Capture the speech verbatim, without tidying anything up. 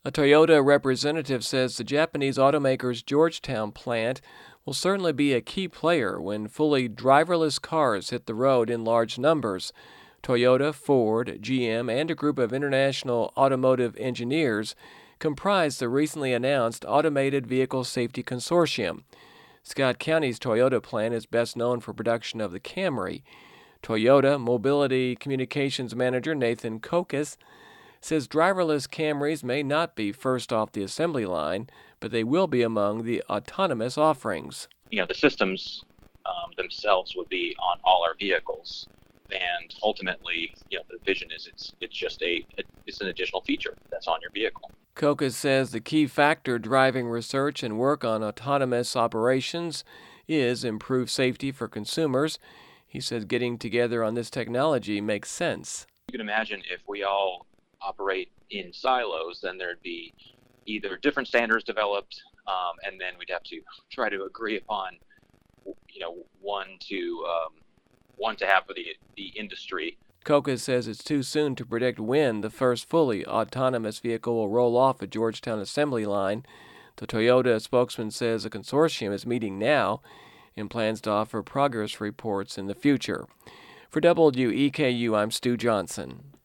A Toyota representative says the Japanese automaker's Georgetown plant will certainly be a key player when fully driverless cars hit the road in large numbers. Toyota, Ford, G M, and a group of international automotive engineers comprise the recently announced Automated Vehicle Safety Consortium. Scott County's Toyota plant is best known for production of the Camry. Toyota Mobility Communications Manager Nathan Kokis says driverless Camrys may not be first off the assembly line, but they will be among the autonomous offerings. You know, the systems um, themselves would be on all our vehicles, and ultimately, you know, the vision is it's it's just a it's an additional feature that's on your vehicle. Kokis says the key factor driving research and work on autonomous operations is improved safety for consumers. He says getting together on this technology makes sense. You can imagine if we all operate in silos, then there'd be either different standards developed, um, and then we'd have to try to agree upon, you know, one to um, one to have for the the industry. Kokis says it's too soon to predict when the first fully autonomous vehicle will roll off a Georgetown assembly line. The Toyota spokesman says the consortium is meeting now and plans to offer progress reports in the future. For W E K U, I'm Stu Johnson.